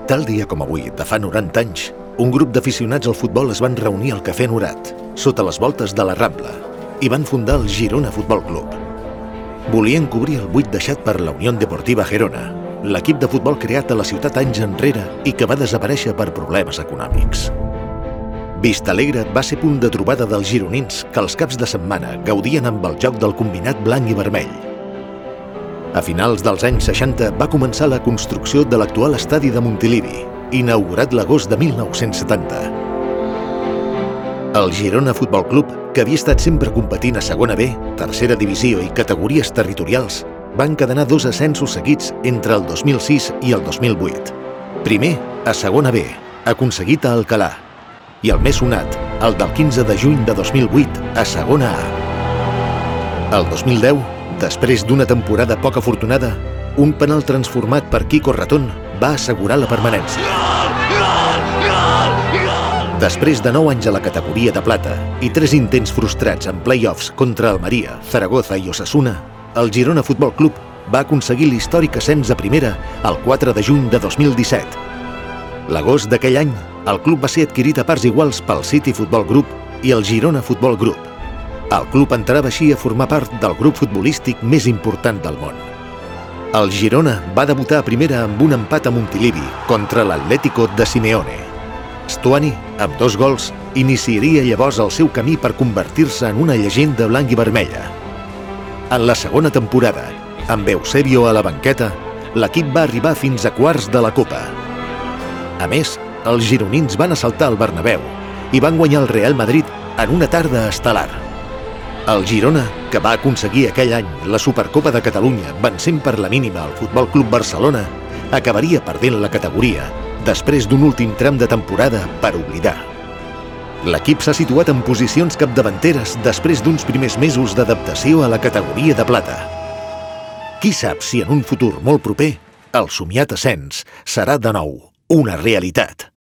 Tal dia com avui, de fa 90 anys, un grup d'aficionats al futbol es van reunir al Cafè Norat, sota les voltes de la Rambla, i van fundar el Girona Futbol Club. Volien cobrir el buit deixat per la Unión Deportiva Gerona, l'equip de futbol creat a la ciutat anys enrere i que va desaparèixer per problemes econòmics. Vistalegre va ser punt de trobada dels gironins que els caps de setmana gaudien amb el joc del combinat blanc i vermell. A finals dels anys 60 va començar la construcció de l'actual estadi de Montilivi, inaugurat l'agost de 1970. El Girona Futbol Club, que havia estat sempre competint a segona B, tercera divisió i categories territorials, va encadenar 2 ascensos seguits entre el 2006 i el 2008. Primer, a segona B, aconseguit a Alcalà, i el més sonat, el del 15 de juny de 2008, a segona A. El 2010, després d'una temporada poc afortunada, un penal transformat per Quico Ratón va assegurar la permanència. Després de 9 anys a la categoria de plata i 3 intents frustrats en play-offs contra Almeria, Zaragoza i Osasuna, el Girona Futbol Club va aconseguir l'històric ascens a primera el 4 de juny de 2017. L'agost d'aquell any, el club va ser adquirit a parts iguals pel City Futbol Group i el Girona Futbol Group. El club entrava així a formar part del grup futbolístic més important del món. El Girona va debutar a primera amb un empat a Montilivi contra l'Atlético de Simeone. Stuani, amb 2 gols, iniciaria llavors el seu camí per convertir-se en una llegenda blanc i vermella. En la segona temporada, amb Eusebio a la banqueta, l'equip va arribar fins a quarts de la Copa. A més, els gironins van assaltar el Bernabéu i van guanyar el Real Madrid en una tarda estel·lar. El Girona, que va aconseguir aquell any la Supercopa de Catalunya vencent per la mínima el Futbol Club Barcelona, acabaria perdent la categoria després d'un últim tram de temporada per oblidar. L'equip s'ha situat en posicions capdavanteres després d'uns primers mesos d'adaptació a la categoria de plata. Qui sap si en un futur molt proper el somiat ascens serà de nou una realitat.